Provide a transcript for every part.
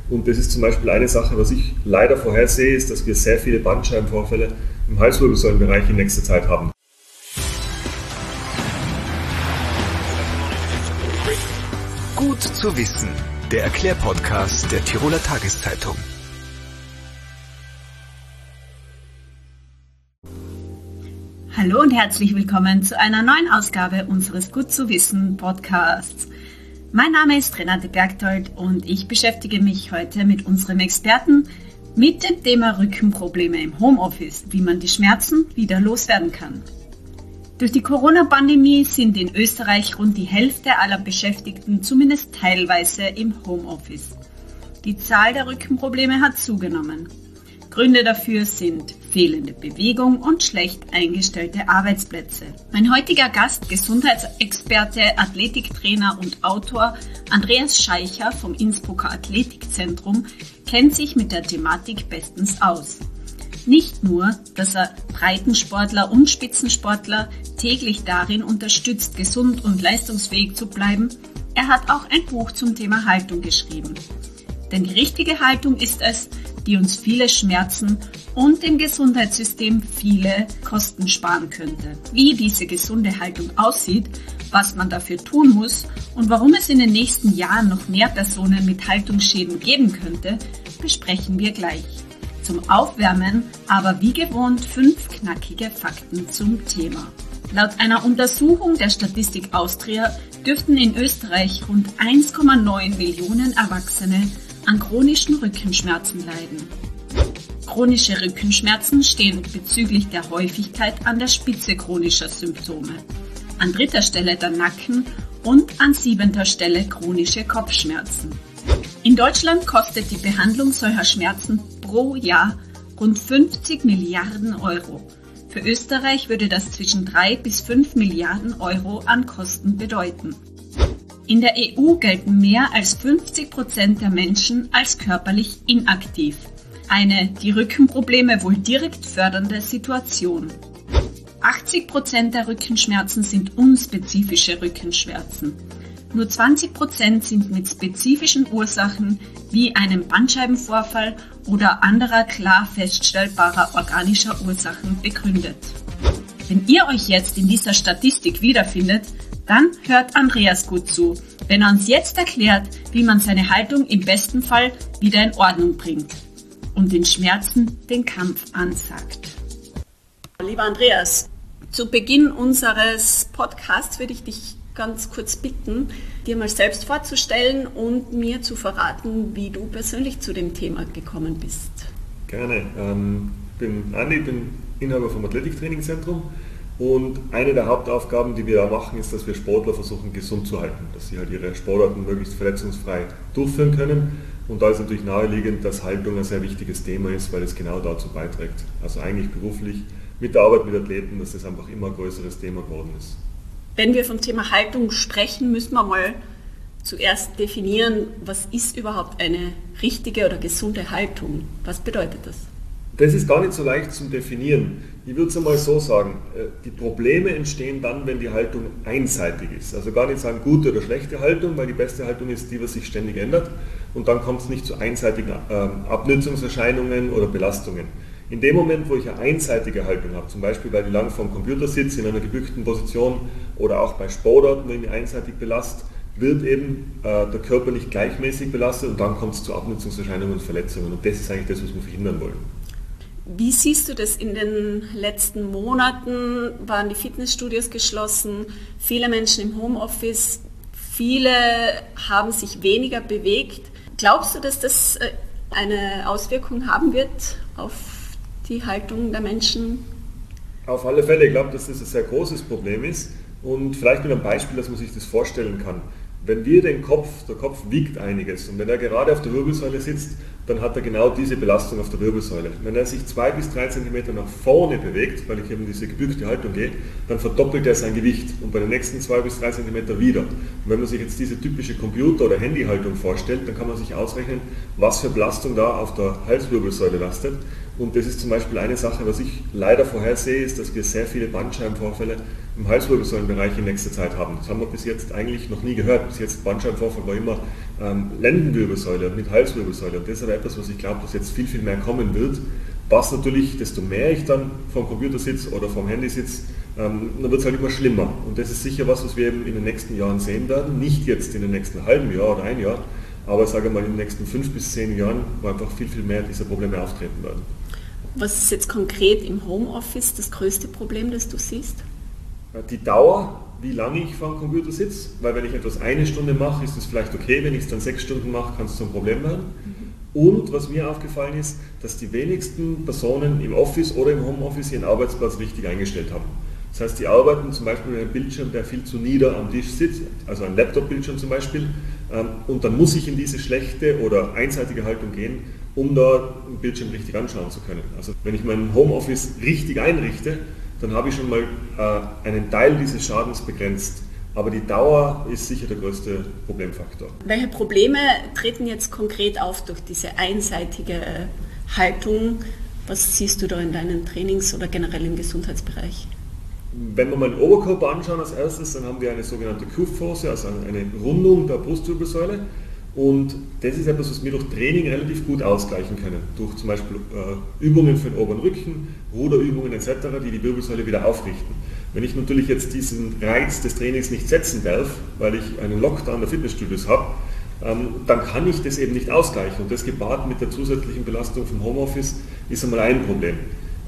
Und das ist zum Beispiel eine Sache, was ich leider vorhersehe, ist, dass wir sehr viele Bandscheibenvorfälle im Halswirbelsäulenbereich in nächster Zeit haben. Gut zu wissen, der Erklärpodcast der Tiroler Tageszeitung. Hallo und herzlich willkommen zu einer neuen Ausgabe unseres Gut zu wissen Podcasts. Mein Name ist Renate Bergtold und ich beschäftige mich heute mit unserem Experten mit dem Thema Rückenprobleme im Homeoffice, wie man die Schmerzen wieder loswerden kann. Durch die Corona-Pandemie sind in Österreich rund die Hälfte aller Beschäftigten zumindest teilweise im Homeoffice. Die Zahl der Rückenprobleme hat zugenommen. Gründe dafür sind fehlende Bewegung und schlecht eingestellte Arbeitsplätze. Mein heutiger Gast, Gesundheitsexperte, Athletiktrainer und Autor Andreas Scheicher vom Innsbrucker Athletikzentrum, kennt sich mit der Thematik bestens aus. Nicht nur, dass er Breitensportler und Spitzensportler täglich darin unterstützt, gesund und leistungsfähig zu bleiben, er hat auch ein Buch zum Thema Haltung geschrieben. Denn die richtige Haltung ist es, die uns viele Schmerzen und dem Gesundheitssystem viele Kosten sparen könnte. Wie diese gesunde Haltung aussieht, was man dafür tun muss und warum es in den nächsten Jahren noch mehr Personen mit Haltungsschäden geben könnte, besprechen wir gleich. Zum Aufwärmen aber wie gewohnt 5 knackige Fakten zum Thema. Laut einer Untersuchung der Statistik Austria dürften in Österreich rund 1,9 Millionen Erwachsene an chronischen Rückenschmerzen leiden. Chronische Rückenschmerzen stehen bezüglich der Häufigkeit an der Spitze chronischer Symptome, an 3. Stelle der Nacken- und an 7. Stelle chronische Kopfschmerzen. In Deutschland kostet die Behandlung solcher Schmerzen pro Jahr rund 50 Milliarden Euro. Für Österreich würde das zwischen 3 bis 5 Milliarden Euro an Kosten bedeuten. In der EU gelten mehr als 50% der Menschen als körperlich inaktiv. Eine die Rückenprobleme wohl direkt fördernde Situation. 80% der Rückenschmerzen sind unspezifische Rückenschmerzen. Nur 20% sind mit spezifischen Ursachen wie einem Bandscheibenvorfall oder anderer klar feststellbarer organischer Ursachen begründet. Wenn ihr euch jetzt in dieser Statistik wiederfindet, dann hört Andreas gut zu, wenn er uns jetzt erklärt, wie man seine Haltung im besten Fall wieder in Ordnung bringt und den Schmerzen den Kampf ansagt. Lieber Andreas, zu Beginn unseres Podcasts würde ich dich ganz kurz bitten, dir mal selbst vorzustellen und mir zu verraten, wie du persönlich zu dem Thema gekommen bist. Gerne. Ich bin Andi, bin Inhaber vom Athletiktrainingzentrum. Und eine der Hauptaufgaben, die wir da machen, ist, dass wir Sportler versuchen, gesund zu halten, dass sie halt ihre Sportarten möglichst verletzungsfrei durchführen können. Und da ist natürlich naheliegend, dass Haltung ein sehr wichtiges Thema ist, weil es genau dazu beiträgt. Also eigentlich beruflich mit der Arbeit mit Athleten, dass das einfach immer ein größeres Thema geworden ist. Wenn wir vom Thema Haltung sprechen, müssen wir mal zuerst definieren, was ist überhaupt eine richtige oder gesunde Haltung? Was bedeutet das? Das ist gar nicht so leicht zu definieren. Ich würde es einmal so sagen, die Probleme entstehen dann, wenn die Haltung einseitig ist. Also gar nicht sagen gute oder schlechte Haltung, weil die beste Haltung ist die, was sich ständig ändert. Und dann kommt es nicht zu einseitigen Abnützungserscheinungen oder Belastungen. In dem Moment, wo ich eine einseitige Haltung habe, zum Beispiel weil ich lang vor dem Computer sitze, in einer gebückten Position oder auch bei Sportarten, wenn ich einseitig belaste, wird eben der Körper nicht gleichmäßig belastet und dann kommt es zu Abnützungserscheinungen und Verletzungen. Und das ist eigentlich das, was wir verhindern wollen. Wie siehst du das in den letzten Monaten? Waren die Fitnessstudios geschlossen, viele Menschen im Homeoffice, viele haben sich weniger bewegt. Glaubst du, dass das eine Auswirkung haben wird auf die Haltung der Menschen? Auf alle Fälle, ich glaube, dass das ein sehr großes Problem ist und vielleicht mit einem Beispiel, dass man sich das vorstellen kann. Wenn wir der Kopf wiegt einiges und wenn er gerade auf der Wirbelsäule sitzt, dann hat er genau diese Belastung auf der Wirbelsäule. Wenn er sich 2 bis 3 cm nach vorne bewegt, weil ich eben diese gebückte Haltung gehe, dann verdoppelt er sein Gewicht und bei den nächsten 2 bis 3 cm wieder. Und wenn man sich jetzt diese typische Computer- oder Handyhaltung vorstellt, dann kann man sich ausrechnen, was für Belastung da auf der Halswirbelsäule lastet. Und das ist zum Beispiel eine Sache, was ich leider vorhersehe, ist, dass wir sehr viele Bandscheibenvorfälle im Halswirbelsäulenbereich in nächster Zeit haben. Das haben wir bis jetzt eigentlich noch nie gehört. Bis jetzt Bandscheibenvorfall war immer Lendenwirbelsäule und mit Halswirbelsäule. Und das ist aber etwas, was ich glaube, dass jetzt viel, viel mehr kommen wird. Was natürlich, desto mehr ich dann vom Computer sitze oder vom Handy sitze, dann wird es halt immer schlimmer. Und das ist sicher was wir eben in den nächsten Jahren sehen werden. Nicht jetzt in den nächsten halben Jahr oder ein Jahr, aber ich sage mal in den nächsten 5 bis 10 Jahren, wo einfach viel, viel mehr dieser Probleme auftreten werden. Was ist jetzt konkret im Homeoffice das größte Problem, das du siehst? Die Dauer, wie lange ich vor dem Computer sitze, weil wenn ich etwas 1 Stunde mache, ist es vielleicht okay, wenn ich es dann 6 Stunden mache, kann es zum Problem werden. Und was mir aufgefallen ist, dass die wenigsten Personen im Office oder im Homeoffice ihren Arbeitsplatz richtig eingestellt haben. Das heißt, die arbeiten zum Beispiel mit einem Bildschirm, der viel zu nieder am Tisch sitzt, also ein Laptop-Bildschirm zum Beispiel, und dann muss ich in diese schlechte oder einseitige Haltung gehen, um da einen Bildschirm richtig anschauen zu können. Also wenn ich mein Homeoffice richtig einrichte, dann habe ich schon mal einen Teil dieses Schadens begrenzt. Aber die Dauer ist sicher der größte Problemfaktor. Welche Probleme treten jetzt konkret auf durch diese einseitige Haltung? Was siehst du da in deinen Trainings oder generell im Gesundheitsbereich? Wenn wir mal den Oberkörper anschauen als erstes, dann haben wir eine sogenannte Kyphoсе, also eine Rundung der Brustwirbelsäule. Und das ist etwas, was wir durch Training relativ gut ausgleichen können. Durch zum Beispiel Übungen für den oberen Rücken, Ruderübungen etc., die die Wirbelsäule wieder aufrichten. Wenn ich natürlich jetzt diesen Reiz des Trainings nicht setzen darf, weil ich einen Lockdown der Fitnessstudios habe, dann kann ich das eben nicht ausgleichen. Und das gepaart mit der zusätzlichen Belastung vom Homeoffice ist einmal ein Problem.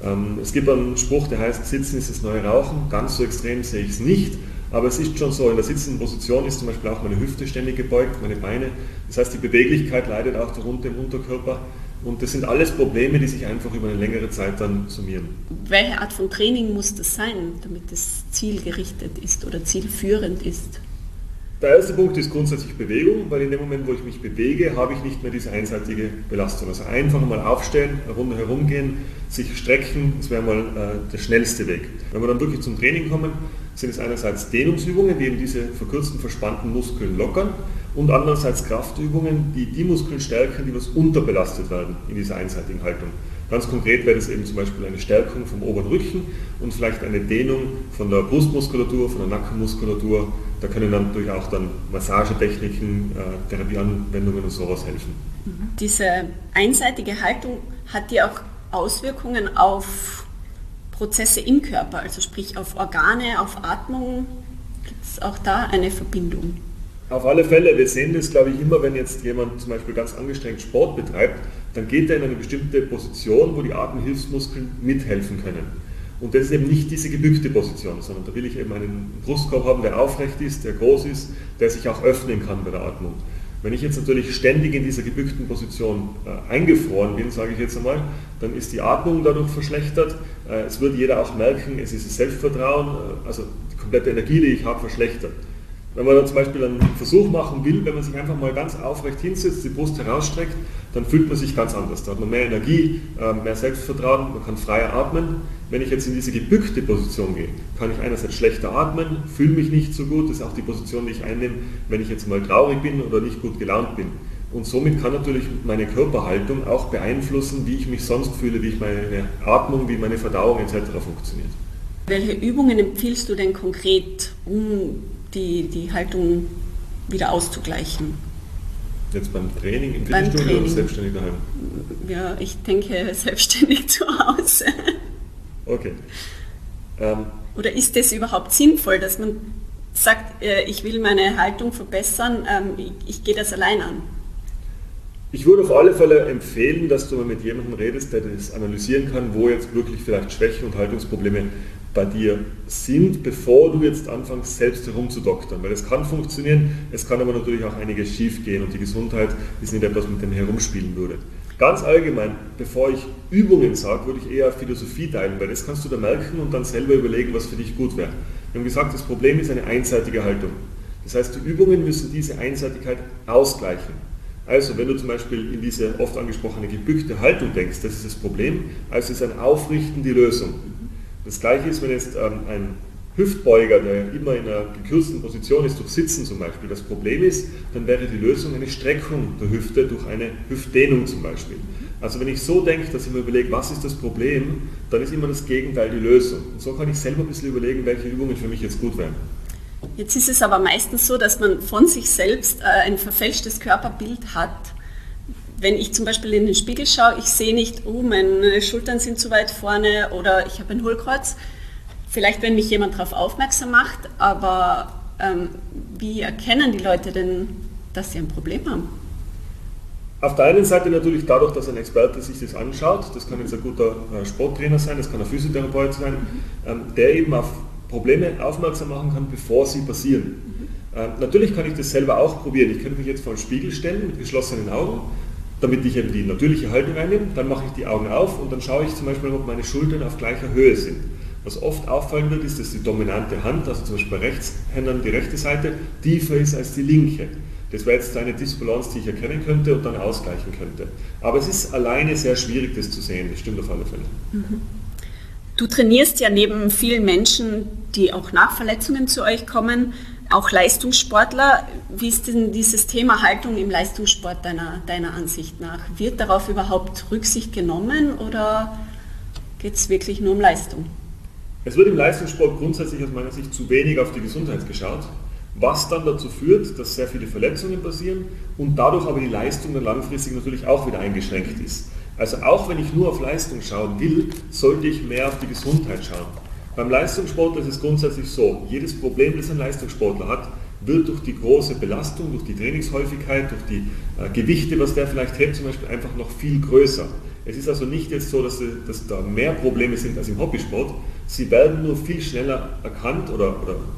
Es gibt einen Spruch, der heißt, Sitzen ist das neue Rauchen. Ganz so extrem sehe ich es nicht. Aber es ist schon so, in der sitzenden Position ist zum Beispiel auch meine Hüfte ständig gebeugt, meine Beine. Das heißt, die Beweglichkeit leidet auch darunter im Unterkörper. Und das sind alles Probleme, die sich einfach über eine längere Zeit dann summieren. Welche Art von Training muss das sein, damit es zielgerichtet ist oder zielführend ist? Der erste Punkt ist grundsätzlich Bewegung, weil in dem Moment, wo ich mich bewege, habe ich nicht mehr diese einseitige Belastung. Also einfach mal aufstehen, eine Runde herumgehen, sich strecken, das wäre mal der schnellste Weg. Wenn wir dann wirklich zum Training kommen, sind es einerseits Dehnungsübungen, die eben diese verkürzten, verspannten Muskeln lockern und andererseits Kraftübungen, die die Muskeln stärken, die was unterbelastet werden in dieser einseitigen Haltung. Ganz konkret wäre das eben zum Beispiel eine Stärkung vom oberen Rücken und vielleicht eine Dehnung von der Brustmuskulatur, von der Nackenmuskulatur. Da können dann natürlich auch dann Massagetechniken, Therapieanwendungen und sowas helfen. Diese einseitige Haltung hat ja auch Auswirkungen auf Prozesse im Körper, also sprich auf Organe, auf Atmung. Gibt es auch da eine Verbindung? Auf alle Fälle, wir sehen das, glaube ich, immer, wenn jetzt jemand zum Beispiel ganz angestrengt Sport betreibt, dann geht er in eine bestimmte Position, wo die Atemhilfsmuskeln mithelfen können. Und das ist eben nicht diese gebückte Position, sondern da will ich eben einen Brustkorb haben, der aufrecht ist, der groß ist, der sich auch öffnen kann bei der Atmung. Wenn ich jetzt natürlich ständig in dieser gebückten Position eingefroren bin, sage ich jetzt einmal, dann ist die Atmung dadurch verschlechtert. Es wird jeder auch merken, es ist das Selbstvertrauen, also die komplette Energie, die ich habe, verschlechtert. Wenn man dann zum Beispiel einen Versuch machen will, wenn man sich einfach mal ganz aufrecht hinsetzt, die Brust herausstreckt, dann fühlt man sich ganz anders. Da hat man mehr Energie, mehr Selbstvertrauen, man kann freier atmen. Wenn ich jetzt in diese gebückte Position gehe, kann ich einerseits schlechter atmen, fühle mich nicht so gut, das ist auch die Position, die ich einnehme, wenn ich jetzt mal traurig bin oder nicht gut gelaunt bin. Und somit kann natürlich meine Körperhaltung auch beeinflussen, wie ich mich sonst fühle, wie ich meine Atmung, wie meine Verdauung etc. funktioniert. Welche Übungen empfiehlst du denn konkret, um die Haltung wieder auszugleichen? Jetzt beim Training im Fitnessstudio oder selbstständig daheim? Ja, ich denke selbstständig zu Hause. Okay. Oder ist das überhaupt sinnvoll, dass man sagt, ich will meine Haltung verbessern, ich gehe das allein an? Ich würde auf alle Fälle empfehlen, dass du mal mit jemandem redest, der das analysieren kann, wo jetzt wirklich vielleicht Schwächen und Haltungsprobleme bei dir sind, bevor du jetzt anfängst, selbst herumzudoktern. Weil es kann funktionieren, es kann aber natürlich auch einiges schief gehen und die Gesundheit ist nicht etwas, mit dem ich herumspielen würde. Ganz allgemein, bevor ich Übungen sage, würde ich eher Philosophie teilen, weil das kannst du da merken und dann selber überlegen, was für dich gut wäre. Wir haben gesagt, das Problem ist eine einseitige Haltung. Das heißt, die Übungen müssen diese Einseitigkeit ausgleichen. Also, wenn du zum Beispiel in diese oft angesprochene gebückte Haltung denkst, das ist das Problem, also ist ein Aufrichten die Lösung. Das Gleiche ist, wenn jetzt ein Hüftbeuger, der immer in einer gekürzten Position ist, durch Sitzen zum Beispiel, das Problem ist, dann wäre die Lösung eine Streckung der Hüfte durch eine Hüftdehnung zum Beispiel. Also wenn ich so denke, dass ich mir überlege, was ist das Problem, dann ist immer das Gegenteil die Lösung. Und so kann ich selber ein bisschen überlegen, welche Übungen für mich jetzt gut wären. Jetzt ist es aber meistens so, dass man von sich selbst ein verfälschtes Körperbild hat. Wenn ich zum Beispiel in den Spiegel schaue, ich sehe nicht, oh, meine Schultern sind zu weit vorne oder ich habe ein Hohlkreuz. Vielleicht, wenn mich jemand darauf aufmerksam macht, aber wie erkennen die Leute denn, dass sie ein Problem haben? Auf der einen Seite natürlich dadurch, dass ein Experte sich das anschaut, das kann jetzt ein guter Sporttrainer sein, das kann ein Physiotherapeut sein, der eben auf Probleme aufmerksam machen kann, bevor sie passieren. Natürlich kann ich das selber auch probieren. Ich könnte mich jetzt vor den Spiegel stellen mit geschlossenen Augen, damit ich eben die natürliche Haltung einnehme, dann mache ich die Augen auf und dann schaue ich zum Beispiel, ob meine Schultern auf gleicher Höhe sind. Was oft auffallen wird, ist, dass die dominante Hand, also zum Beispiel bei Rechtshändern die rechte Seite, tiefer ist als die linke. Das wäre jetzt eine Disbalance, die ich erkennen könnte und dann ausgleichen könnte. Aber es ist alleine sehr schwierig, das zu sehen, das stimmt auf alle Fälle. Du trainierst ja neben vielen Menschen, die auch nach Verletzungen zu euch kommen, auch Leistungssportler. Wie ist denn dieses Thema Haltung im Leistungssport deiner Ansicht nach? Wird darauf überhaupt Rücksicht genommen oder geht es wirklich nur um Leistung? Es wird im Leistungssport grundsätzlich aus meiner Sicht zu wenig auf die Gesundheit geschaut, was dann dazu führt, dass sehr viele Verletzungen passieren und dadurch aber die Leistung dann langfristig natürlich auch wieder eingeschränkt ist. Also auch wenn ich nur auf Leistung schauen will, sollte ich mehr auf die Gesundheit schauen. Beim Leistungssportler ist es grundsätzlich so, jedes Problem, das ein Leistungssportler hat, wird durch die große Belastung, durch die Trainingshäufigkeit, durch die Gewichte, was der vielleicht hält, zum Beispiel einfach noch viel größer. Es ist also nicht jetzt so, dass da mehr Probleme sind als im Hobbysport. Sie werden nur viel schneller erkannt oder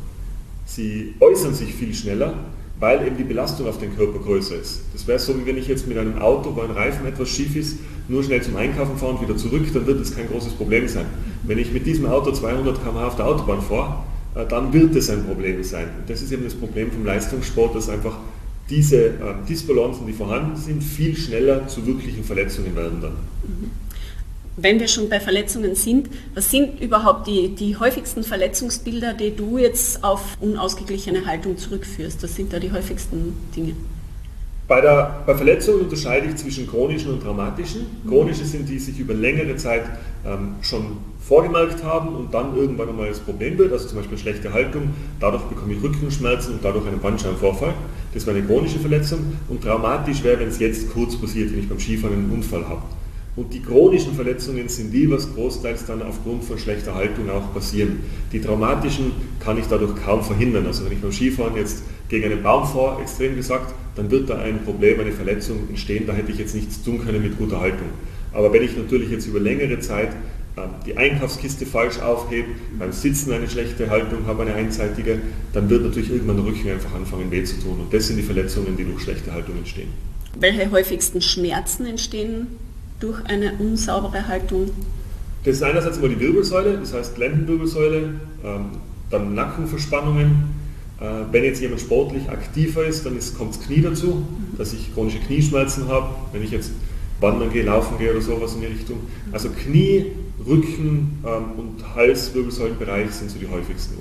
sie äußern sich viel schneller, weil eben die Belastung auf den Körper größer ist. Das wäre so, wie wenn ich jetzt mit einem Auto, wo ein Reifen etwas schief ist, nur schnell zum Einkaufen fahre und wieder zurück, dann wird es kein großes Problem sein. Wenn ich mit diesem Auto 200 km/h auf der Autobahn fahre, dann wird es ein Problem sein. Und das ist eben das Problem vom Leistungssport, dass einfach diese Disbalancen, die vorhanden sind, viel schneller zu wirklichen Verletzungen werden dann. Wenn wir schon bei Verletzungen sind, was sind überhaupt die häufigsten Verletzungsbilder, die du jetzt auf unausgeglichene Haltung zurückführst? Was sind da die häufigsten Dinge? Bei Verletzungen unterscheide ich zwischen chronischen und traumatischen. Chronische sind die, die sich über längere Zeit schon vorgemerkt haben und dann irgendwann einmal das Problem wird, also zum Beispiel schlechte Haltung, dadurch bekomme ich Rückenschmerzen und dadurch einen Bandscheibenvorfall. Das wäre eine chronische Verletzung und traumatisch wäre, wenn es jetzt kurz passiert, wenn ich beim Skifahren einen Unfall habe. Und die chronischen Verletzungen sind die, was großteils dann aufgrund von schlechter Haltung auch passieren. Die traumatischen kann ich dadurch kaum verhindern. Also wenn ich beim Skifahren jetzt gegen einen Baum fahre, extrem gesagt, dann wird da ein Problem, eine Verletzung entstehen, da hätte ich jetzt nichts tun können mit guter Haltung. Aber wenn ich natürlich jetzt über längere Zeit die Einkaufskiste falsch aufhebe, beim Sitzen eine schlechte Haltung habe, eine einseitige, dann wird natürlich irgendwann der Rücken einfach anfangen weh zu tun. Und das sind die Verletzungen, die durch schlechte Haltung entstehen. Welche häufigsten Schmerzen entstehen durch eine unsaubere Haltung? Das ist einerseits mal die Wirbelsäule, das heißt Lendenwirbelsäule, dann Nackenverspannungen. Wenn jetzt jemand sportlich aktiver ist, dann kommt das Knie dazu, dass ich chronische Knieschmerzen habe, wenn ich jetzt wandern gehe, laufen gehe oder sowas in die Richtung. Also Knie, Rücken und Hals-Wirbelsäulenbereich sind so die häufigsten.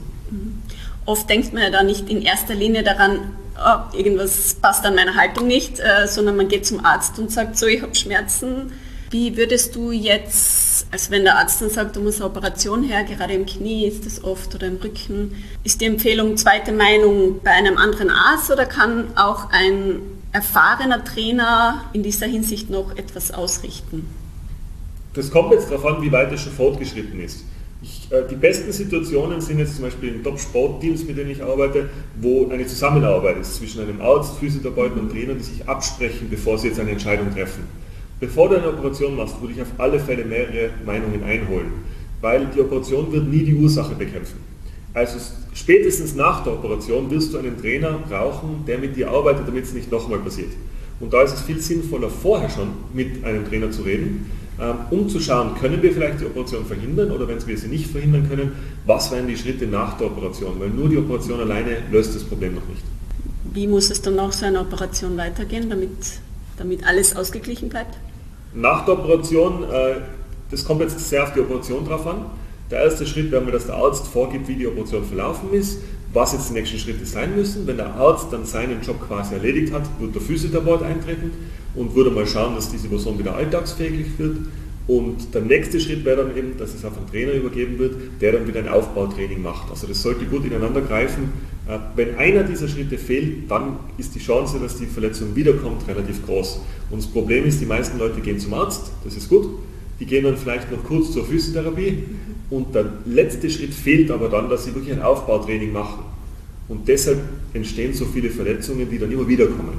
Oft denkt man ja da nicht in erster Linie daran, oh, irgendwas passt an meiner Haltung nicht, sondern man geht zum Arzt und sagt so, ich habe Schmerzen. Wie würdest du jetzt, also wenn der Arzt dann sagt, da muss eine Operation her, gerade im Knie ist das oft oder im Rücken, ist die Empfehlung zweite Meinung bei einem anderen Arzt oder kann auch ein erfahrener Trainer in dieser Hinsicht noch etwas ausrichten? Das kommt jetzt darauf an, wie weit es schon fortgeschritten ist. Die besten Situationen sind jetzt zum Beispiel in Top-Sportteams, mit denen ich arbeite, wo eine Zusammenarbeit ist zwischen einem Arzt, Physiotherapeuten und Trainern, die sich absprechen, bevor sie jetzt eine Entscheidung treffen. Bevor du eine Operation machst, würde ich auf alle Fälle mehrere Meinungen einholen, weil die Operation wird nie die Ursache bekämpfen. Also spätestens nach der Operation wirst du einen Trainer brauchen, der mit dir arbeitet, damit es nicht nochmal passiert. Und da ist es viel sinnvoller, vorher schon mit einem Trainer zu reden, um zu schauen, können wir vielleicht die Operation verhindern oder wenn wir sie nicht verhindern können, was wären die Schritte nach der Operation, weil nur die Operation alleine löst das Problem noch nicht. Wie muss es dann nach so einer Operation weitergehen, damit alles ausgeglichen bleibt? Nach der Operation, das kommt jetzt sehr auf die Operation drauf an. Der erste Schritt wäre, dass der Arzt vorgibt, wie die Operation verlaufen ist, was jetzt die nächsten Schritte sein müssen. Wenn der Arzt dann seinen Job quasi erledigt hat, wird der Physiotherapeut eintreten und würde mal schauen, dass diese Person wieder alltagsfähig wird. Und der nächste Schritt wäre dann eben, dass es auf einen Trainer übergeben wird, der dann wieder ein Aufbautraining macht. Also das sollte gut ineinander greifen. Wenn einer dieser Schritte fehlt, dann ist die Chance, dass die Verletzung wiederkommt, relativ groß. Und das Problem ist, die meisten Leute gehen zum Arzt, das ist gut, die gehen dann vielleicht noch kurz zur Physiotherapie und der letzte Schritt fehlt aber dann, dass sie wirklich ein Aufbautraining machen. Und deshalb entstehen so viele Verletzungen, die dann immer wieder kommen.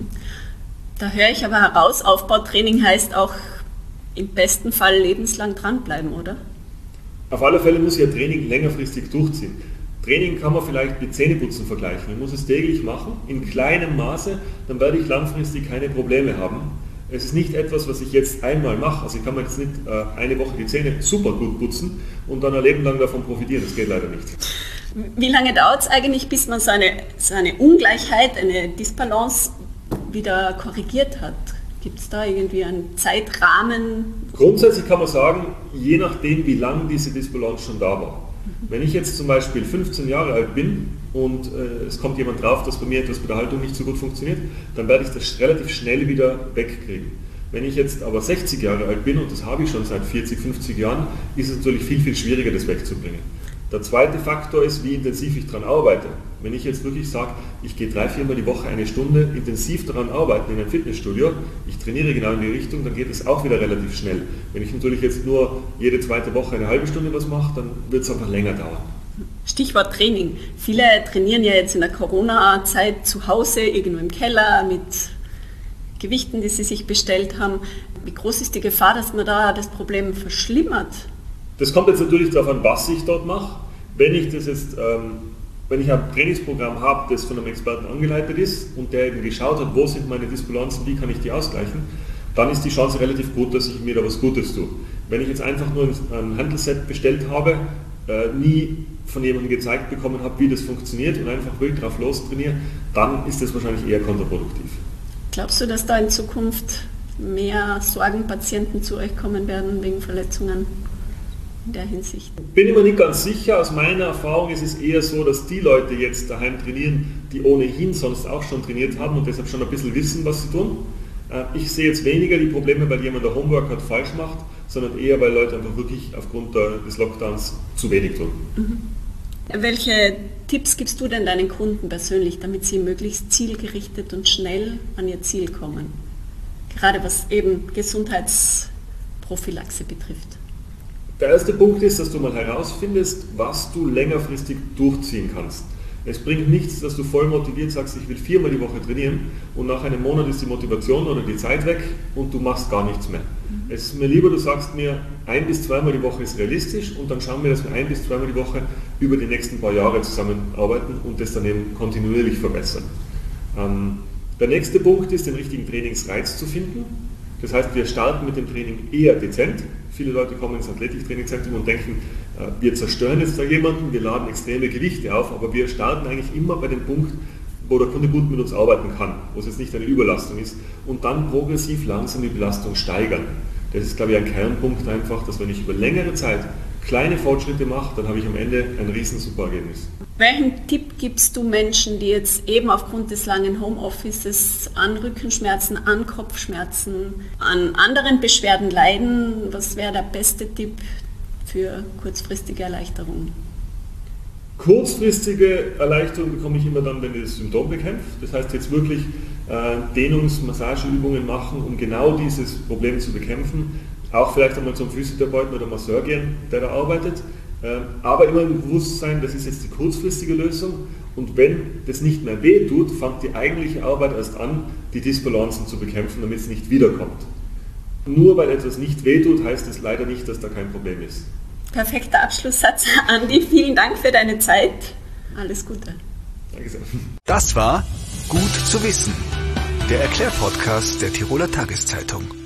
Da höre ich aber heraus, Aufbautraining heißt auch im besten Fall lebenslang dranbleiben, oder? Auf alle Fälle muss ich ein Training längerfristig durchziehen. Training kann man vielleicht mit Zähneputzen vergleichen. Ich muss es täglich machen, in kleinem Maße, dann werde ich langfristig keine Probleme haben. Es ist nicht etwas, was ich jetzt einmal mache. Also ich kann mir jetzt nicht eine Woche die Zähne super gut putzen und dann ein Leben lang davon profitieren. Das geht leider nicht. Wie lange dauert es eigentlich, bis man so eine Ungleichheit, eine Disbalance wieder korrigiert hat? Gibt es da irgendwie einen Zeitrahmen? Grundsätzlich kann man sagen, je nachdem, wie lange diese Disbalance schon da war. Wenn ich jetzt zum Beispiel 15 Jahre alt bin und es kommt jemand drauf, dass bei mir etwas bei der Haltung nicht so gut funktioniert, dann werde ich das relativ schnell wieder wegkriegen. Wenn ich jetzt aber 60 Jahre alt bin und das habe ich schon seit 40, 50 Jahren, ist es natürlich viel, viel schwieriger, das wegzubringen. Der zweite Faktor ist, wie intensiv ich daran arbeite. Wenn ich jetzt wirklich sage, ich gehe 3-4 Mal die Woche eine Stunde intensiv daran arbeiten in einem Fitnessstudio, ich trainiere genau in die Richtung, dann geht es auch wieder relativ schnell. Wenn ich natürlich jetzt nur jede zweite Woche eine halbe Stunde was mache, dann wird es einfach länger dauern. Stichwort Training. Viele trainieren ja jetzt in der Corona-Zeit zu Hause, irgendwo im Keller mit Gewichten, die sie sich bestellt haben. Wie groß ist die Gefahr, dass man da das Problem verschlimmert? Das kommt jetzt natürlich darauf an, was ich dort mache. Wenn ich ein Trainingsprogramm habe, das von einem Experten angeleitet ist und der eben geschaut hat, wo sind meine Disbalancen, wie kann ich die ausgleichen, dann ist die Chance relativ gut, dass ich mir da was Gutes tue. Wenn ich jetzt einfach nur ein Hantelset bestellt habe, nie von jemandem gezeigt bekommen habe, wie das funktioniert und einfach wild drauf los trainiere, dann ist das wahrscheinlich eher kontraproduktiv. Glaubst du, dass da in Zukunft mehr Sorgenpatienten zu euch kommen werden wegen Verletzungen? In der Hinsicht? Bin ich mir nicht ganz sicher. Aus meiner Erfahrung ist es eher so, dass die Leute jetzt daheim trainieren, die ohnehin sonst auch schon trainiert haben und deshalb schon ein bisschen wissen, was sie tun. Ich sehe jetzt weniger die Probleme, weil jemand ein Homeworkout falsch macht, sondern eher, weil Leute einfach wirklich aufgrund des Lockdowns zu wenig tun. Welche Tipps gibst du denn deinen Kunden persönlich, damit sie möglichst zielgerichtet und schnell an ihr Ziel kommen? Gerade was eben Gesundheitsprophylaxe betrifft. Der erste Punkt ist, dass du mal herausfindest, was du längerfristig durchziehen kannst. Es bringt nichts, dass du voll motiviert sagst, ich will 4-mal die Woche trainieren und nach einem Monat ist die Motivation oder die Zeit weg und du machst gar nichts mehr. Es ist mir lieber, du sagst mir, 1- bis 2-mal die Woche ist realistisch und dann schauen wir, dass wir 1- bis 2-mal die Woche über die nächsten paar Jahre zusammenarbeiten und das dann eben kontinuierlich verbessern. Der nächste Punkt ist, den richtigen Trainingsreiz zu finden. Das heißt, wir starten mit dem Training eher dezent. Viele Leute kommen ins Athletiktrainingzentrum und denken, wir zerstören jetzt da jemanden, wir laden extreme Gewichte auf, aber wir starten eigentlich immer bei dem Punkt, wo der Kunde gut mit uns arbeiten kann, wo es jetzt nicht eine Überlastung ist und dann progressiv langsam die Belastung steigern. Das ist, glaube ich, ein Kernpunkt einfach, dass wenn ich über längere Zeit kleine Fortschritte mache, dann habe ich am Ende ein riesen super Ergebnis. Welchen Tipp gibst du Menschen, die jetzt eben aufgrund des langen Homeoffices an Rückenschmerzen, an Kopfschmerzen, an anderen Beschwerden leiden? Was wäre der beste Tipp für kurzfristige Erleichterung? Kurzfristige Erleichterung bekomme ich immer dann, wenn ich das Symptom bekämpfe. Das heißt jetzt wirklich Dehnungs-Massageübungen machen, um genau dieses Problem zu bekämpfen. Auch vielleicht einmal zum Physiotherapeuten oder Masseur gehen, der da arbeitet. Aber immer im Bewusstsein, das ist jetzt die kurzfristige Lösung. Und wenn das nicht mehr weh tut, fängt die eigentliche Arbeit erst an, die Disbalancen zu bekämpfen, damit es nicht wiederkommt. Nur weil etwas nicht weh tut, heißt es leider nicht, dass da kein Problem ist. Perfekter Abschlusssatz, Andi. Vielen Dank für deine Zeit. Alles Gute. Danke sehr. Das war Gut zu wissen, der Erklärpodcast der Tiroler Tageszeitung.